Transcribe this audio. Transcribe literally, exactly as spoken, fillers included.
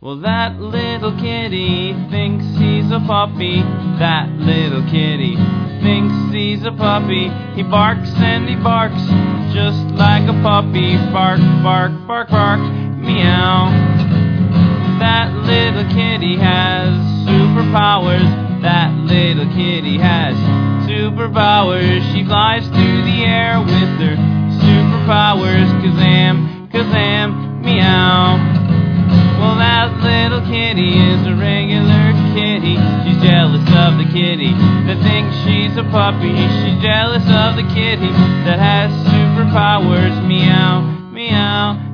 Well, that little kitty thinks he's a puppy. That little kitty thinks he's a puppy. He barks and he barks just like a puppy. Bark, bark, bark, bark, meow. That little kitty has superpowers. That little kitty has superpowers. She flies through the air with her superpowers. Kazam, kazam, meow. Well, that little kitty is a regular kitty. She's jealous of the kitty that thinks she's a puppy. She's jealous of the kitty that has superpowers. Meow, meow.